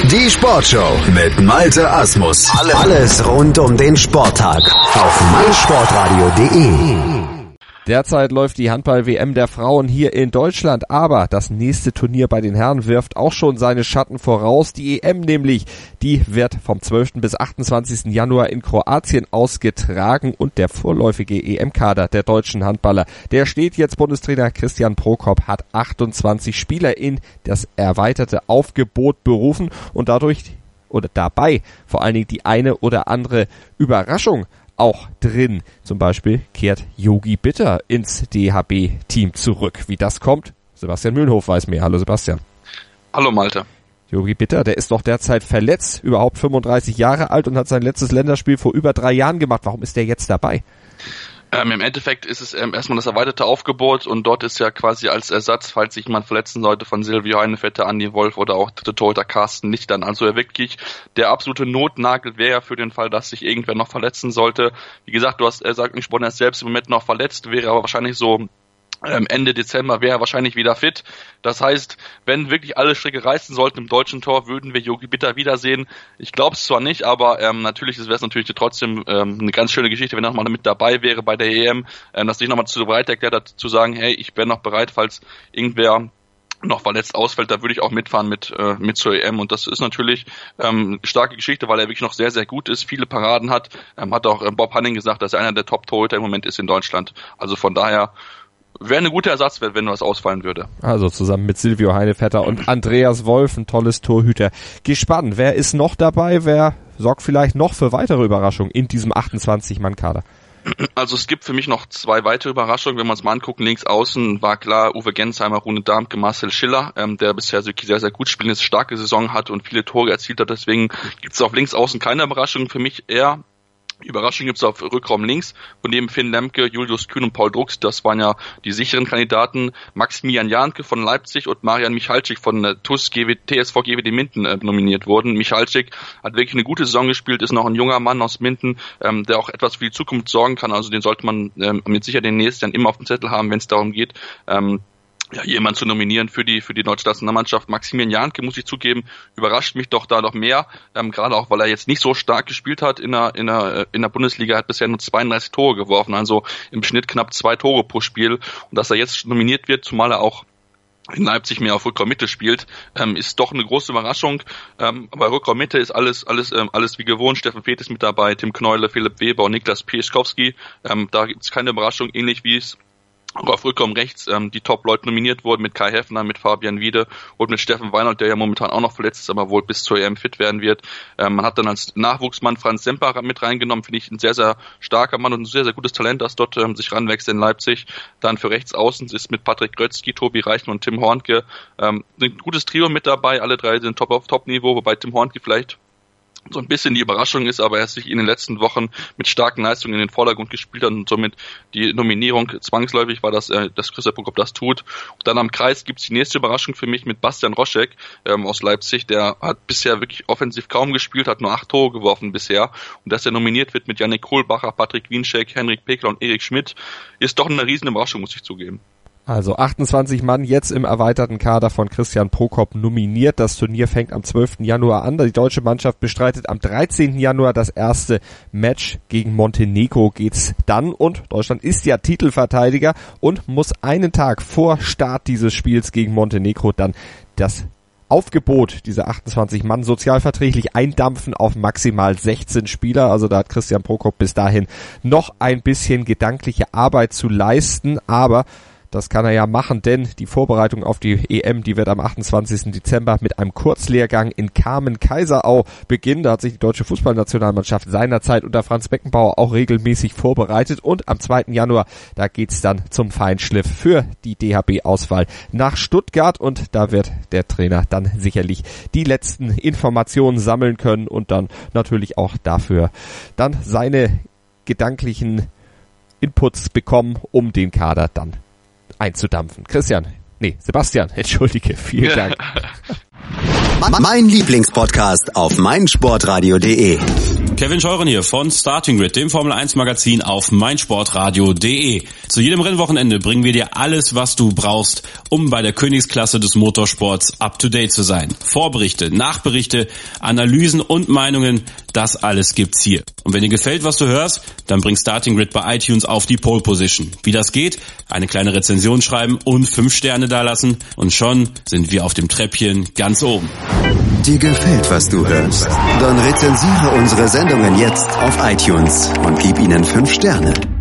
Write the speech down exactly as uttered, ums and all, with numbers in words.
Die Sportshow mit Malte Asmus. Alles rund um den Sporttag auf meinsportradio punkt de. Derzeit läuft die Handball-W M der Frauen hier in Deutschland, aber das nächste Turnier bei den Herren wirft auch schon seine Schatten voraus. Die E M nämlich, die wird vom zwölften bis achtundzwanzigsten Januar in Kroatien ausgetragen und der vorläufige E M-Kader der deutschen Handballer, der steht jetzt. Bundestrainer Christian Prokop hat achtundzwanzig Spieler in das erweiterte Aufgebot berufen und dadurch oder dabei vor allen Dingen die eine oder andere Überraschung auch drin. Zum Beispiel kehrt Yogi Bitter ins D H B-Team zurück. Wie das kommt, Sebastian Mühlenhof weiß mehr. Hallo Sebastian. Hallo Malte. Yogi Bitter, der ist doch derzeit verletzt, überhaupt fünfunddreißig Jahre alt und hat sein letztes Länderspiel vor über drei Jahren gemacht. Warum ist der jetzt dabei? Ähm, Im Endeffekt ist es ähm, erstmal das erweiterte Aufgebot und dort ist ja quasi als Ersatz, falls sich jemand verletzen sollte, von Silvio Heinevetter, Andi Wolf oder auch der Torhüter Carsten nicht dann. Also er wirklich der absolute Notnagel wäre ja für den Fall, dass sich irgendwer noch verletzen sollte. Wie gesagt, du hast er sagt gesprochen, er ist selbst im Moment noch verletzt, wäre aber wahrscheinlich so Ende Dezember wäre er wahrscheinlich wieder fit. Das heißt, wenn wirklich alle Stricke reißen sollten im deutschen Tor, würden wir Yogi Bitter wiedersehen. Ich glaube es zwar nicht, aber ähm, natürlich wäre es natürlich trotzdem ähm, eine ganz schöne Geschichte, wenn er nochmal mit dabei wäre bei der E M, ähm, dass sich nochmal zu bereit erklärt hat, zu sagen, hey, ich wäre noch bereit, falls irgendwer noch verletzt ausfällt, da würde ich auch mitfahren mit äh, mit zur E M und das ist natürlich ähm, eine starke Geschichte, weil er wirklich noch sehr, sehr gut ist, viele Paraden hat, ähm, hat auch äh, Bob Hanning gesagt, dass er einer der Top-Torhüter im Moment ist in Deutschland. Also von daher wäre eine gute Ersatzwert, wenn was ausfallen würde. Also zusammen mit Silvio Heinevetter und Andreas Wolf, ein tolles Torhüter. Gespannt, wer ist noch dabei? Wer sorgt vielleicht noch für weitere Überraschungen in diesem achtundzwanzig-Mann-Kader? Also es gibt für mich noch zwei weitere Überraschungen. Wenn wir uns mal angucken, links außen war klar Uwe Gensheimer, Rune Darmke, Marcel Schiller, ähm, der bisher wirklich sehr, sehr gut spielt, eine starke Saison hat und viele Tore erzielt hat. Deswegen gibt es auf links außen keine Überraschungen. Für mich eher Überraschung gibt's auf Rückraum links, von neben Finn Lemke, Julius Kühn und Paul Drucks, das waren ja die sicheren Kandidaten, Maximilian Jahnke von Leipzig und Marian Michalczyk von äh, T U S G W, T S V G W D Minden äh, nominiert wurden. Michalczyk hat wirklich eine gute Saison gespielt, ist noch ein junger Mann aus Minden, ähm, der auch etwas für die Zukunft sorgen kann, also den sollte man ähm, mit Sicherheit den nächsten Jahren immer auf dem Zettel haben, wenn es darum geht, ähm, ja, jemand zu nominieren für die für die deutsche Nationalmannschaft. Maximilian Jahnke, muss ich zugeben, überrascht mich doch da noch mehr, ähm, gerade auch, weil er jetzt nicht so stark gespielt hat in der in der in der Bundesliga, hat bisher nur zweiunddreißig Tore geworfen, also im Schnitt knapp zwei Tore pro Spiel, und dass er jetzt nominiert wird, zumal er auch in Leipzig mehr auf Rückraummitte spielt, ähm, ist doch eine große Überraschung. Ähm, bei Rückraummitte ist alles alles ähm, alles wie gewohnt. Steffen Feeth ist mit dabei, Tim Knolle, Philipp Weber und Niklas Pieszkowski. Ähm, da gibt es keine Überraschung, ähnlich wie es auch auf Rückraum rechts ähm, die Top-Leute nominiert wurden, mit Kai Heffner, mit Fabian Wiede und mit Steffen Weinhold, der ja momentan auch noch verletzt ist, aber wohl bis zur E M fit werden wird. Ähm, man hat dann als Nachwuchsmann Franz Semper mit reingenommen, finde ich ein sehr, sehr starker Mann und ein sehr, sehr gutes Talent, das dort ähm, sich ranwächst in Leipzig. Dann für rechts außen ist mit Patrick Grötzky, Tobi Reichen und Tim Hornke ähm, ein gutes Trio mit dabei, alle drei sind top auf Top-Niveau, wobei Tim Hornke vielleicht so ein bisschen die Überraschung ist, aber er sich in den letzten Wochen mit starken Leistungen in den Vordergrund gespielt hat und somit die Nominierung zwangsläufig war, dass, äh, dass Christoph Prokop das tut. Und dann am Kreis gibt's die nächste Überraschung für mich mit Bastian Roschek ähm, aus Leipzig, der hat bisher wirklich offensiv kaum gespielt, hat nur acht Tore geworfen bisher, und dass er nominiert wird mit Yannick Kohlbacher, Patrick Wienschek, Henrik Pekler und Erik Schmidt, ist doch eine riesen Überraschung, muss ich zugeben. Also achtundzwanzig Mann jetzt im erweiterten Kader von Christian Prokop nominiert. Das Turnier fängt am zwölften Januar an. Die deutsche Mannschaft bestreitet am dreizehnten Januar das erste Match. Gegen Montenegro geht's dann, und Deutschland ist ja Titelverteidiger und muss einen Tag vor Start dieses Spiels gegen Montenegro dann das Aufgebot dieser achtundzwanzig Mann sozialverträglich eindampfen auf maximal sechzehn Spieler. Also da hat Christian Prokop bis dahin noch ein bisschen gedankliche Arbeit zu leisten, aber das kann er ja machen, denn die Vorbereitung auf die E M, die wird am achtundzwanzigsten Dezember mit einem Kurzlehrgang in Kamen-Kaiserau beginnen. Da hat sich die deutsche Fußballnationalmannschaft seinerzeit unter Franz Beckenbauer auch regelmäßig vorbereitet. Und am zweiten Januar, da geht's dann zum Feinschliff für die D H B-Auswahl nach Stuttgart. Und da wird der Trainer dann sicherlich die letzten Informationen sammeln können und dann natürlich auch dafür dann seine gedanklichen Inputs bekommen, um den Kader dann einzudampfen. Christian, nee, Sebastian, entschuldige, vielen Dank. Mein Lieblingspodcast auf meinsportradio punkt de. Kevin Scheuren hier von Starting Grid, dem Formel eins Magazin auf meinsportradio punkt de. Zu jedem Rennwochenende bringen wir dir alles, was du brauchst, um bei der Königsklasse des Motorsports up to date zu sein. Vorberichte, Nachberichte, Analysen und Meinungen, das alles gibt's hier. Und wenn dir gefällt, was du hörst, dann bring Starting Grid bei iTunes auf die Pole Position. Wie das geht? Eine kleine Rezension schreiben und fünf Sterne dalassen und schon sind wir auf dem Treppchen ganz oben. Dir gefällt, was du hörst? Dann rezensiere unsere Sendungen jetzt auf iTunes und gib ihnen fünf Sterne.